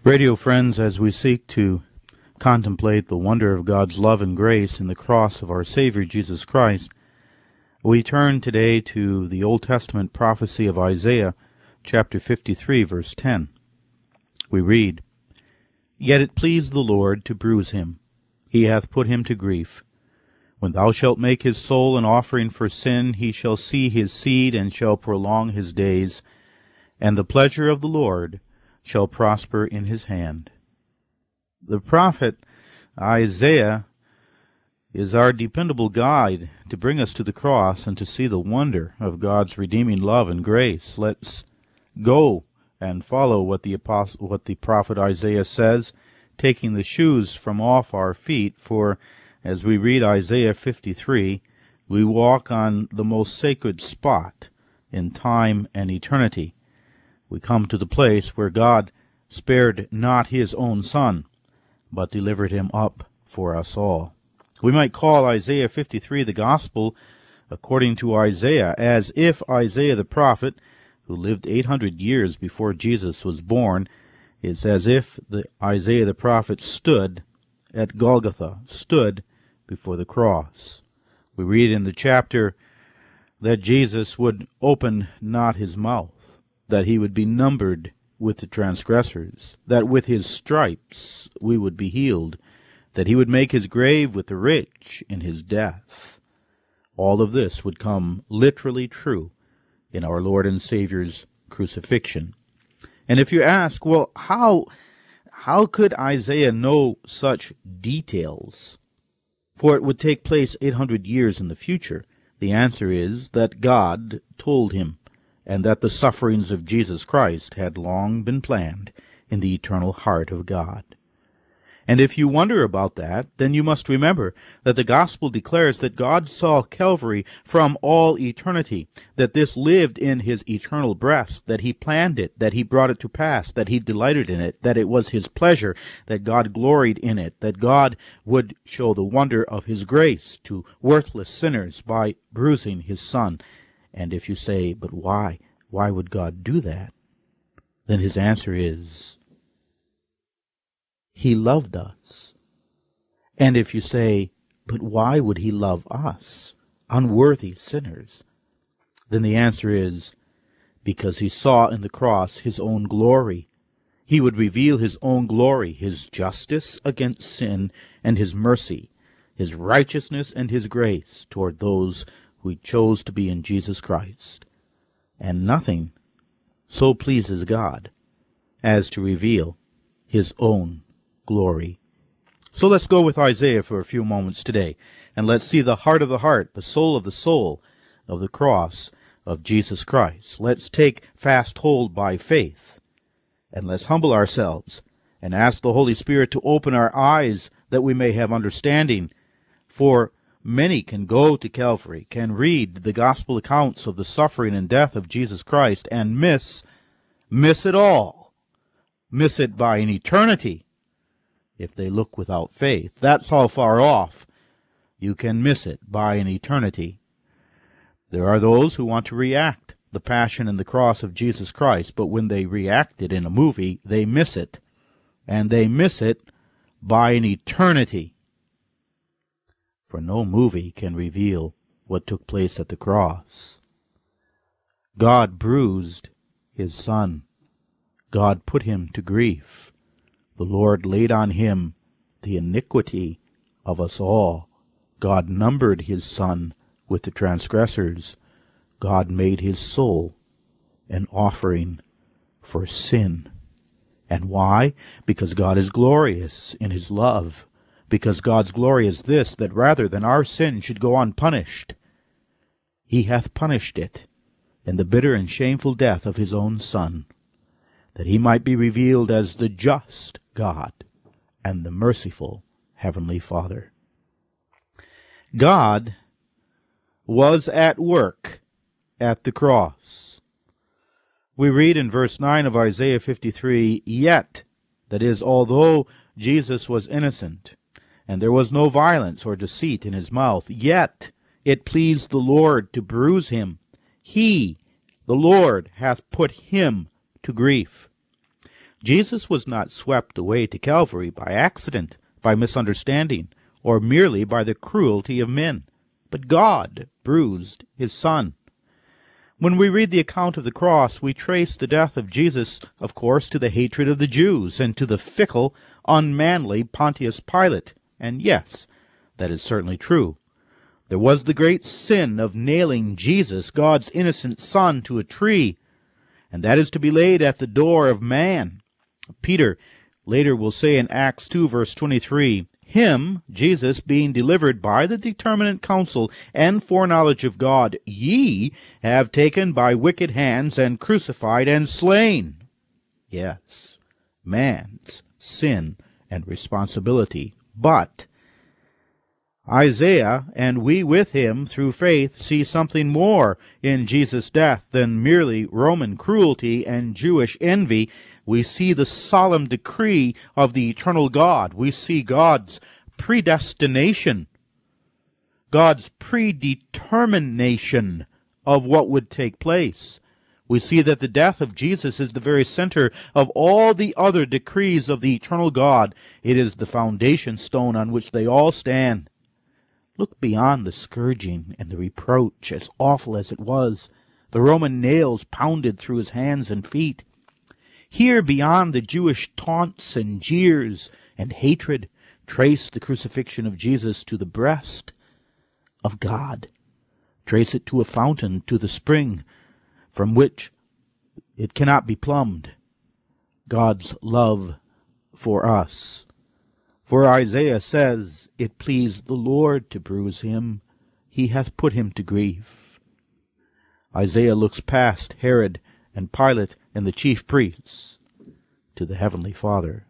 Radio friends, as we seek to contemplate the wonder of God's love and grace in the cross of our Savior Jesus Christ, we turn today to the Old Testament prophecy of Isaiah, chapter 53, verse 10. We read, "Yet it pleased the Lord to bruise him. He hath put him to grief. When thou shalt make his soul an offering for sin, he shall see his seed and shall prolong his days, and the pleasure of the Lord shall prosper in his hand." The prophet Isaiah is our dependable guide to bring us to the cross and to see the wonder of God's redeeming love and grace. Let's go and follow what the prophet Isaiah says, taking the shoes from off our feet, for as we read Isaiah 53, we walk on the most sacred spot in time and eternity. We come to the place where God spared not his own Son, but delivered him up for us all. We might call Isaiah 53 the gospel according to Isaiah, as if Isaiah the prophet, who lived 800 years before Jesus was born, it's as if Isaiah the prophet stood at Golgotha, stood before the cross. We read in the chapter that Jesus would open not his mouth, that he would be numbered with the transgressors, that with his stripes we would be healed, that he would make his grave with the rich in his death. All of this would come literally true in our Lord and Savior's crucifixion. And if you ask, well, how could Isaiah know such details? For it would take place 800 years in the future. The answer is that God told him, and that the sufferings of Jesus Christ had long been planned in the eternal heart of God. And if you wonder about that, then you must remember that the gospel declares that God saw Calvary from all eternity, that this lived in his eternal breast, that he planned it, that he brought it to pass, that he delighted in it, that it was his pleasure, that God gloried in it, that God would show the wonder of his grace to worthless sinners by bruising his Son. And if you say, but why? Why would God do that? Then his answer is, he loved us. And if you say, but why would he love us, unworthy sinners? Then the answer is, because he saw in the cross his own glory. He would reveal his own glory, his justice against sin and his mercy, his righteousness and his grace toward those who he chose to be in Jesus Christ. And nothing so pleases God as to reveal his own glory. So let's go with Isaiah for a few moments today, and let's see the heart of the heart, the soul of the cross of Jesus Christ. Let's take fast hold by faith, and let's humble ourselves and ask the Holy Spirit to open our eyes that we may have understanding, for many can go to Calvary, can read the gospel accounts of the suffering and death of Jesus Christ, and miss it all. Miss it by an eternity if they look without faith. That's how far off you can miss it, by an eternity. There are those who want to react the passion and the cross of Jesus Christ, but when they react it in a movie, they miss it. And they miss it by an eternity. For no movie can reveal what took place at the cross. God bruised his Son. God put him to grief. The Lord laid on him the iniquity of us all. God numbered his Son with the transgressors. God made his soul an offering for sin. And why? Because God is glorious in his love. Because God's glory is this, that rather than our sin should go unpunished, he hath punished it in the bitter and shameful death of his own Son, that he might be revealed as the just God and the merciful Heavenly Father. God was at work at the cross. We read in verse 9 of Isaiah 53, "Yet," that is, although Jesus was innocent, and there was no violence or deceit in his mouth, "yet it pleased the Lord to bruise him. He, the Lord, hath put him to grief." Jesus was not swept away to Calvary by accident, by misunderstanding, or merely by the cruelty of men, but God bruised his Son. When we read the account of the cross, we trace the death of Jesus, of course, to the hatred of the Jews and to the fickle, unmanly Pontius Pilate. And yes, that is certainly true. There was the great sin of nailing Jesus, God's innocent Son, to a tree, and that is to be laid at the door of man. Peter later will say in Acts 2, verse 23, Him, Jesus, being delivered by the determinate counsel and foreknowledge of God, ye have taken by wicked hands and crucified and slain. Yes, man's sin and responsibility. But Isaiah, and we with him through faith, see something more in Jesus' death than merely Roman cruelty and Jewish envy. We see the solemn decree of the eternal God. We see God's predestination, God's predetermination of what would take place. We see that the death of Jesus is the very center of all the other decrees of the eternal God. It is the foundation stone on which they all stand. Look beyond the scourging and the reproach, as awful as it was, the Roman nails pounded through his hands and feet. Here, beyond the Jewish taunts and jeers and hatred, trace the crucifixion of Jesus to the breast of God. Trace it to a fountain, to the spring, from which it cannot be plumbed. God's love for us. For Isaiah says, It pleased the Lord to bruise him. He hath put him to grief. Isaiah looks past Herod and Pilate and the chief priests to the Heavenly Father.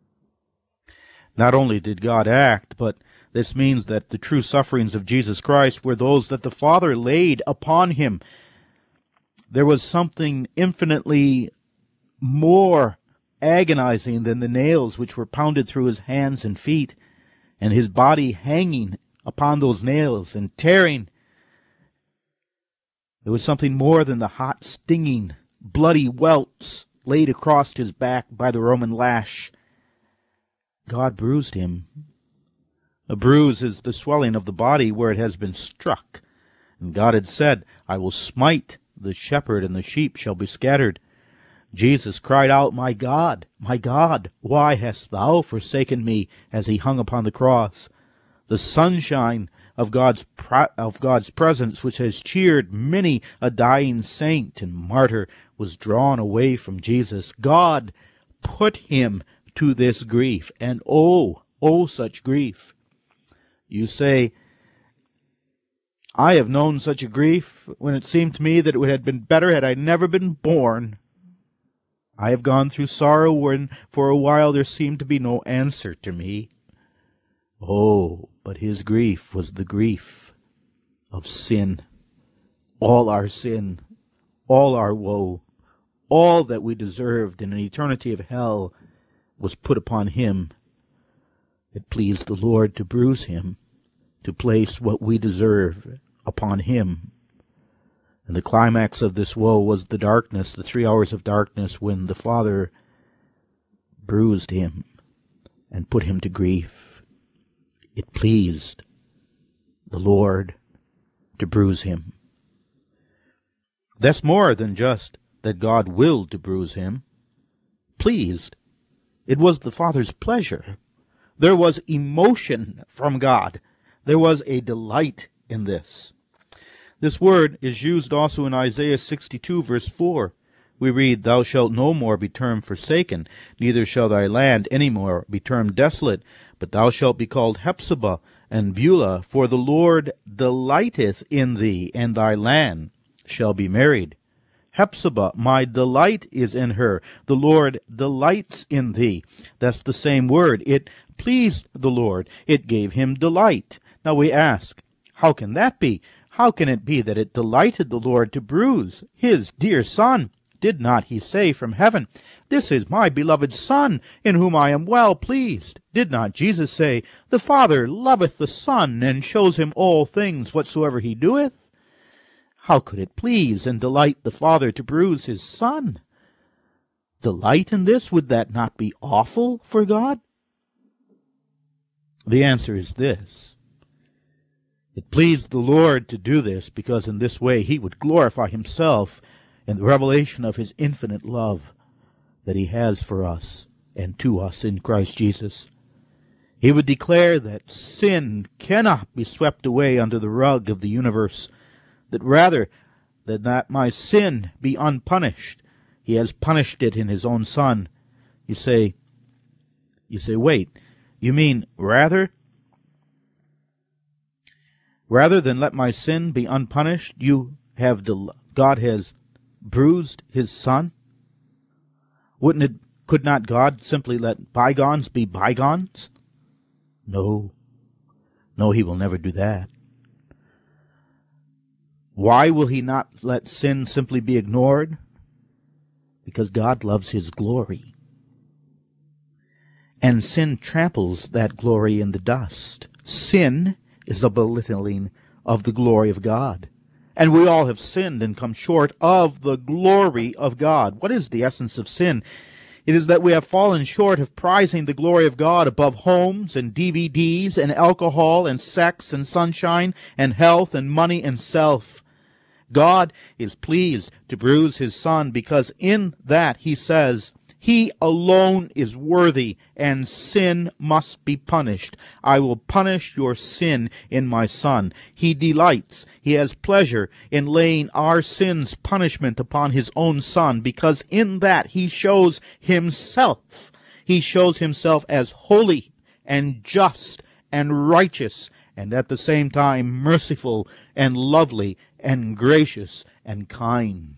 Not only did God act, but this means that the true sufferings of Jesus Christ were those that the Father laid upon him. There was something infinitely more agonizing than the nails which were pounded through his hands and feet, and his body hanging upon those nails and tearing. There was something more than the hot, stinging, bloody welts laid across his back by the Roman lash. God bruised him. A bruise is the swelling of the body where it has been struck. And God had said, I will smite the shepherd, and the sheep shall be scattered. Jesus cried out, my God, why hast thou forsaken me, as he hung upon the cross? The sunshine of God's presence, which has cheered many a dying saint and martyr, was drawn away from Jesus. God put him to this grief, and oh, such grief. You say, I have known such a grief when it seemed to me that it would have been better had I never been born. I have gone through sorrow when for a while there seemed to be no answer to me. Oh, but his grief was the grief of sin. All our sin, all our woe, all that we deserved in an eternity of hell was put upon him. It pleased the Lord to bruise him, to place what we deserve upon him. And the climax of this woe was the darkness, the 3 hours of darkness when the Father bruised him and put him to grief. It pleased the Lord to bruise him. That's more than just that God willed to bruise him. Pleased. It was the Father's pleasure. There was emotion from God. There was a delight in this. This word is used also in Isaiah 62, verse 4. We read, Thou shalt no more be termed forsaken, neither shall thy land any more be termed desolate, but thou shalt be called Hephzibah and Beulah, for the Lord delighteth in thee, and thy land shall be married. Hephzibah, my delight is in her. The Lord delights in thee. That's the same word. It pleased the Lord. It gave him delight. Now we ask, how can that be? How can it be that it delighted the Lord to bruise his dear Son? Did not he say from heaven, This is my beloved Son, in whom I am well pleased? Did not Jesus say, The Father loveth the Son, and shows him all things whatsoever he doeth? How could it please and delight the Father to bruise his Son? delight in this? Would that not be awful for God? The answer is this. It pleased the Lord to do this because in this way he would glorify himself in the revelation of his infinite love that he has for us and to us in Christ Jesus. He would declare that sin cannot be swept away under the rug of the universe, that rather than that my sin be unpunished, he has punished it in his own Son. You say, wait, you mean rather than let my sin be unpunished, God has bruised his Son? Could not God simply let bygones be bygones? No, he will never do that. Why will he not let sin simply be ignored? Because God loves his glory. And sin tramples that glory in the dust. Sin is a belittling of the glory of God. And we all have sinned and come short of the glory of God. What is the essence of sin? It is that we have fallen short of prizing the glory of God above homes and DVDs and alcohol and sex and sunshine and health and money and self. God is pleased to bruise his Son because in that he says, he alone is worthy and sin must be punished. I will punish your sin in my Son. He delights, he has pleasure in laying our sin's punishment upon his own Son because in that he shows himself. He shows himself as holy and just and righteous and at the same time merciful and lovely and gracious and kind.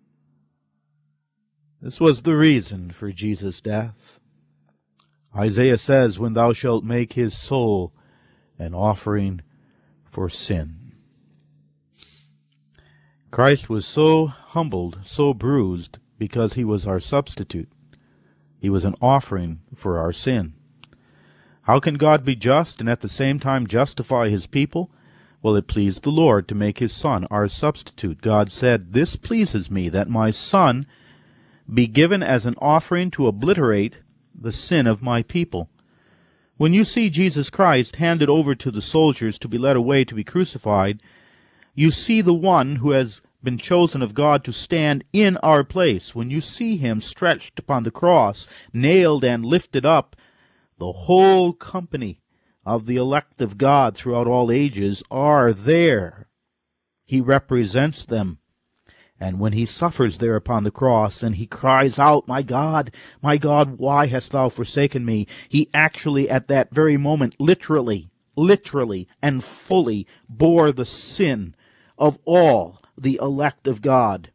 This was the reason for Jesus' death. Isaiah says, when thou shalt make his soul an offering for sin. Christ was so humbled, so bruised, because he was our substitute. He was an offering for our sin. How can God be just and at the same time justify his people? Well, it pleased the Lord to make his Son our substitute. God said, this pleases me, that my Son be given as an offering to obliterate the sin of my people. When you see Jesus Christ handed over to the soldiers to be led away to be crucified, you see the one who has been chosen of God to stand in our place. When you see him stretched upon the cross, nailed and lifted up, the whole company of the elect of God throughout all ages are there. He represents them. And when he suffers there upon the cross and he cries out, my God, why hast thou forsaken me? He actually at that very moment literally and fully bore the sin of all the elect of God.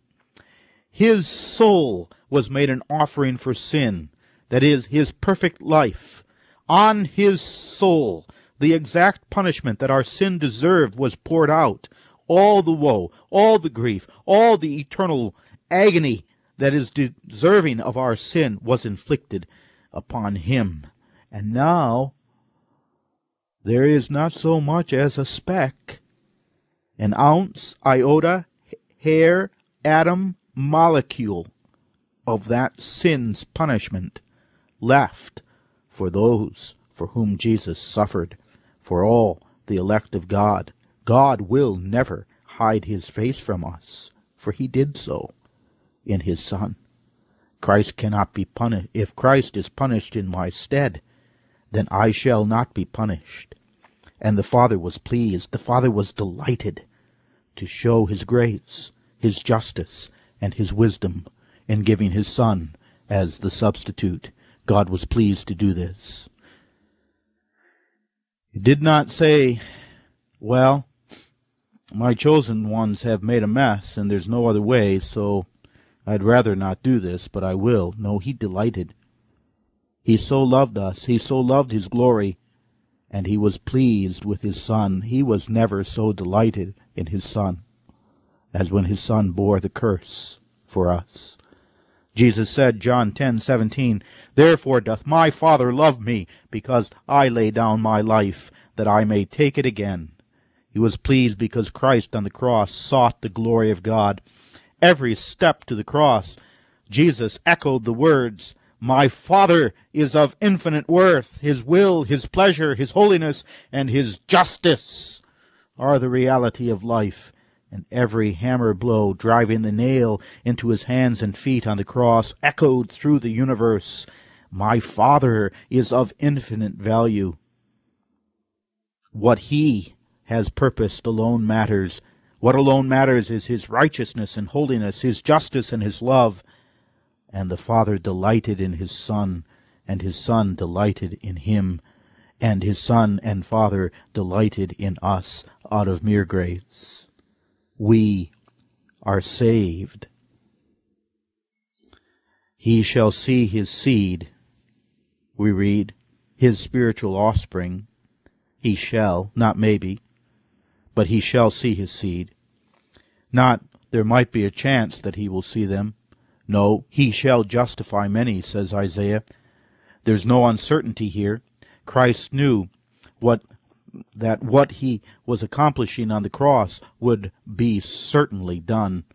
His soul was made an offering for sin, that is, his perfect life. On his soul, the exact punishment that our sin deserved was poured out. All the woe, all the grief, all the eternal agony that is deserving of our sin was inflicted upon him. And now there is not so much as a speck, an ounce, iota, hair, atom, molecule of that sin's punishment left for those for whom Jesus suffered, for all the elect of God. God will never hide his face from us, for he did so in his Son. Christ cannot be punished. If Christ is punished in my stead, then I shall not be punished. And the Father was pleased, the Father was delighted to show his grace, his justice, and his wisdom in giving his Son as the substitute. God was pleased to do this. He did not say, well, my chosen ones have made a mess, and there's no other way, so I'd rather not do this, but I will. No, he delighted. He so loved us, he so loved his glory, and he was pleased with his Son. He was never so delighted in his Son as when his Son bore the curse for us. Jesus said, John 10:17, therefore doth my Father love me, because I lay down my life, that I may take it again. He was pleased because Christ on the cross sought the glory of God. Every step to the cross Jesus echoed the words, "My Father is of infinite worth. His will, His pleasure, His holiness, and His justice are the reality of life." And every hammer blow driving the nail into His hands and feet on the cross echoed through the universe, "My Father is of infinite value." What He has purposed alone matters. What alone matters is His righteousness and holiness, His justice and His love. And the Father delighted in His Son, and His Son delighted in Him, and His Son and Father delighted in us out of mere grace. We are saved. He shall see His seed, we read, His spiritual offspring. He shall, not maybe, but He shall see His seed. Not there might be a chance that He will see them. No, He shall justify many, says Isaiah. There's no uncertainty here. Christ knew that what He was accomplishing on the cross would be certainly done.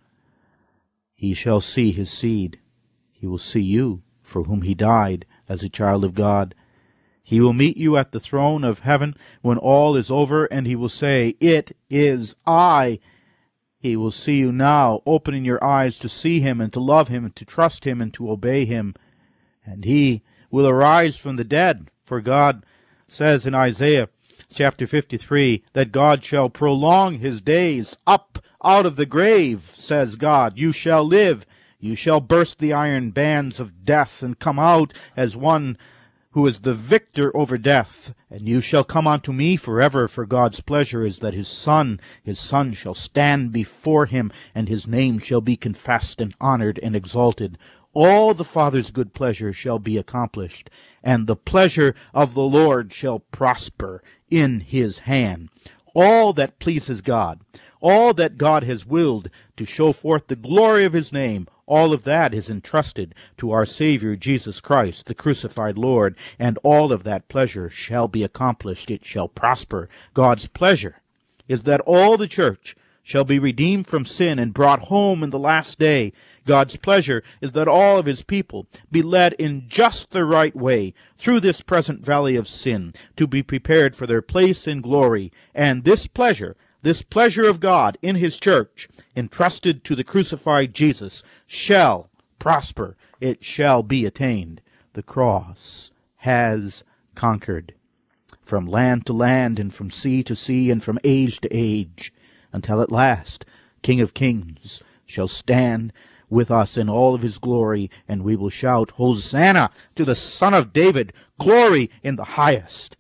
He shall see His seed. He will see you, for whom He died, as a child of God. He will meet you at the throne of heaven when all is over, and He will say, "It is I." He will see you now, opening your eyes to see Him and to love Him and to trust Him and to obey Him. And He will arise from the dead, for God says in Isaiah chapter 53 that God shall prolong His days. Up out of the grave, says God, you shall live. You shall burst the iron bands of death and come out as one who is the victor over death. And you shall come unto me forever, for God's pleasure is that His Son shall stand before Him, and His name shall be confessed and honored and exalted. All the Father's good pleasure shall be accomplished, and the pleasure of the Lord shall prosper in His hand. All that pleases God, all that God has willed to show forth the glory of His name, all of that is entrusted to our Savior Jesus Christ, the crucified Lord, and all of that pleasure shall be accomplished. It shall prosper. God's pleasure is that all the church shall be redeemed from sin and brought home in the last day. God's pleasure is that all of His people be led in just the right way through this present valley of sin to be prepared for their place in glory. And this pleasure of God in His church, entrusted to the crucified Jesus, shall prosper. It shall be attained. The cross has conquered. From land to land, and from sea to sea, and from age to age, until at last King of Kings shall stand with us in all of His glory, and we will shout, "Hosanna to the Son of David, glory in the highest."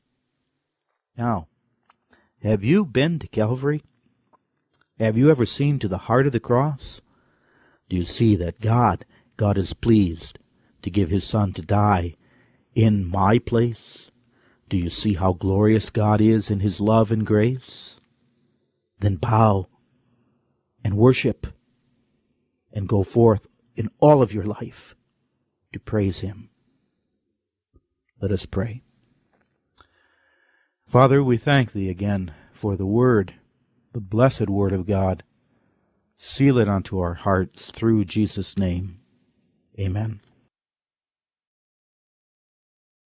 Now, have you been to Calvary? Have you ever seen to the heart of the cross? Do you see that God is pleased to give His Son to die in my place? Do you see how glorious God is in His love and grace? Then bow and worship and go forth in all of your life to praise Him. Let us pray. Father, we thank Thee again for the Word, the blessed Word of God. Seal it unto our hearts through Jesus' name. Amen.